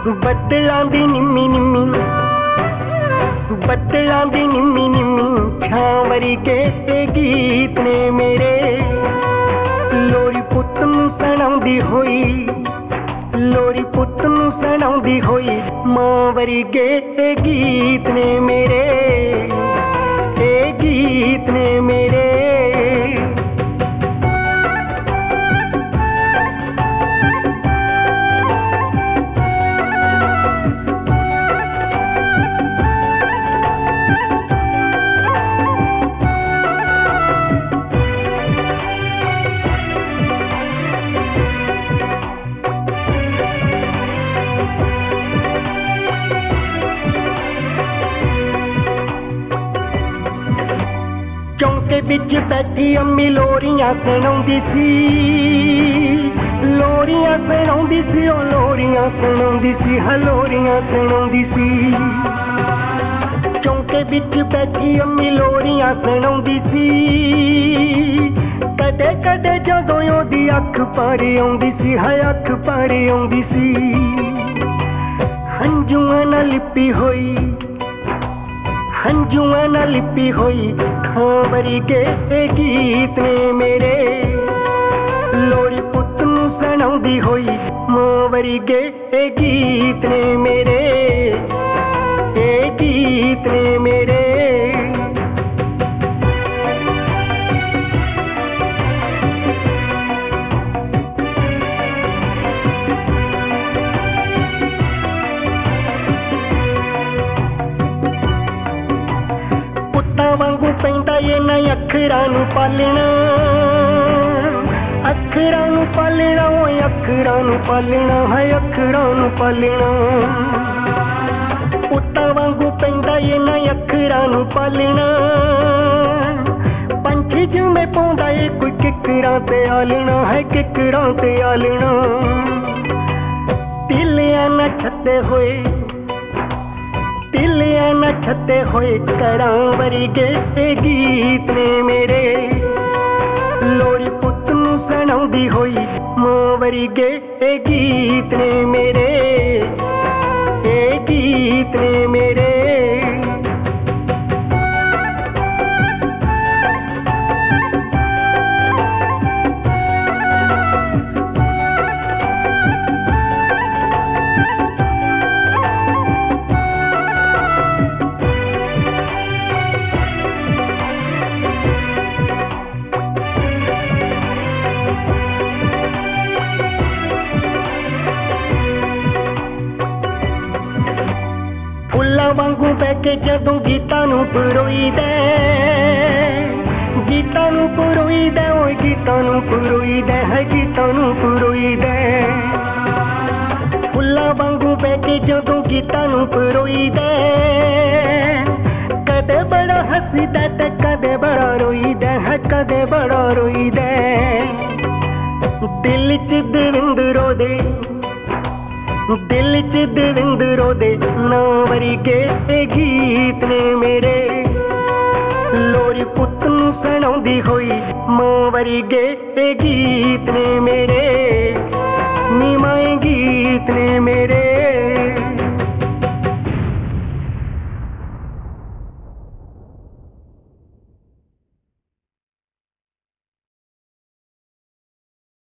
ਬੱਦਲਾਂ ਦੀ ਨਿੰਮੀ ਨਿੰਮੀ ਬੱਦਲਾਂ ਦੀ ਨਿੰਮੀ ਨਿੰਮੀ ਛਾਂ ਵਰਗੇ ਤੇ ਗੀਤ ਨੇ ਮੇਰੇ ਲੋਰੀ ਪੁੱਤ ਨੂੰ ਸੁਣਾਉਂਦੀ ਹੋਈ ਲੋਰੀ ਪੁੱਤ ਨੂੰ ਸੁਣਾਉਂਦੀ ਹੋਈ ਮਾਂ ਵਰਗੇ ਤੇ ਗੀਤ ਨੇ ਮੇਰੇ ਇਹ ਗੀਤ ਨੇ ਮੇਰੇ ਚੌਂਕੇ ਵਿੱਚ ਬੈਠੀ ਅੰਮੀ ਲੋਰੀਆਂ ਸੁਣਾਉਂਦੀ ਸੀ ਲੋਰੀਆਂ ਸੁਣਾਉਂਦੀ ਸੀ ਉਹ ਲੋਰੀਆਂ ਸੁਣਾਉਂਦੀ ਸੀ ਹਲੋਰੀਆਂ ਸੁਣਾਉਂਦੀ ਸੀ ਚੌਂਕੇ ਵਿੱਚ ਬੈਠੀ ਅੰਮੀ ਲੋਰੀਆਂ ਸੁਣਾਉਂਦੀ ਸੀ ਕਦੇ ਕਦੇ ਜਦੋਂ ਉਹਦੀ ਅੱਖ ਭਰ ਆਉਂਦੀ ਸੀ ਹਾਏ ਅੱਖ ਭਰ ਆਉਂਦੀ ਸੀ ਹੰਝੂਆਂ ਨਾਲ ਲਿਪੀ ਹੋਈ ਹੰਝੂਆਂ ਨਾਲ ਲਿਪੀ ਹੋਈ ਖਾਂ ਵਰਗੇ ਇਹ ਗੀਤ ਨੇ ਮੇਰੇ ਲੋਰੀ ਪੁੱਤ ਨੂੰ ਸੁਣਾਉਂਦੀ ਹੋਈ ਮਾਂ ਵਰਗੇ ਇਹ ਗੀਤ ਨੇ ਮੇਰੇ ਇਹ ਗੀਤ ਨੇ ਮੇਰੇ ਵਾਂਗੂ ਪੈਂਦਾ ਇਹਨਾਂ ਅੱਖਰਾਂ ਨੂੰ ਪਾਲਣਾ ਅੱਖਰਾਂ ਨੂੰ ਪਾਲਣਾ ਓਏ ਅੱਖਰਾਂ ਨੂੰ ਪਾਲਣਾ ਹੈ ਅੱਖਰਾਂ ਨੂੰ ਪਾਲਣਾ ਪੁੱਤਾਂ ਵਾਂਗੂ ਪੈਂਦਾ ਇਹਨਾਂ ਅੱਖਰਾਂ ਨੂੰ ਪਾਲਣਾ ਪੰਛੀ ਜਿਵੇਂ ਪਾਉਂਦਾ ਏ ਕੋਈ ਕਿੱਕਰਾਂ ਤੇ ਆਲਣਾ ਹੈ ਕਿੱਕਰਾਂ ਤੇ ਆਲਣਾ ਤਿੱਲਿਆਂ ਨਾ ਛੱਤੇ ਹੋਏ ਤਿੱਲਿਆਂ ਨਾ ਛੱਤੇ ਹੋਏ ਕਰਾਂ ਵਰਗੇ ਇਹ ਗੀਤ ਨੇ ਮੇਰੇ ਲੋਰੀ ਪੁੱਤ ਨੂੰ ਸੁਣਾਉਂਦੀ ਹੋਈ ਮਾਂ ਵਰਗੇ ਇਹ ਗੀਤ ਨੇ ਮੇਰੇ ਇਹ ਗੀਤ ਨੇ ਮੇਰੇ ਫੁੱਲਾਂ ਵਾਂਗੂ ਬਹਿ ਕੇ ਜਦੋਂ ਗੀਤਾਂ ਨੂੰ ਪਰੋਈਦਾ ਗੀਤਾਂ ਨੂੰ ਪਰੋਈਦਾ ਓਏ ਗੀਤਾਂ ਨੂੰ ਪਰੋਈਦਾ ਹੈ ਗੀਤਾਂ ਨੂੰ ਪਰੋਈਦਾ ਫੁੱਲਾਂ ਵਾਂਗੂ ਬਹਿ ਕੇ ਜਦੋਂ ਗੀਤਾਂ ਨੂੰ ਪਰੋਈਦਾ ਕਦੇ ਬੜਾ ਹੱਸਦਾ ਤੇ ਕਦੇ ਬੜਾ ਰੋਈਦਾ ਹੈ ਕਦੇ ਬੜਾ ਰੋਈਦਾ ਦਿਲ ਚ ਦਵਿੰਦਰੋ ਦੇ ਦਿਲ ਚ ਦਵਿੰਦਰੋ ਦੇ ਨਾਂ ਵਰਗੇ ਇਹ ਗੀਤ ਨੇ ਮੇਰੇ ਲੋਰੀ ਪੁੱਤ ਨੂੰ ਸੁਣਾਉਂਦੀ ਹੋਈ ਮਾਂ ਵਰਗੇ ਇਹ ਗੀਤ ਨੇ ਮੇਰੇ ਨੀ ਮਾਏ ਗੀਤ ਨੇ ਮੇਰੇ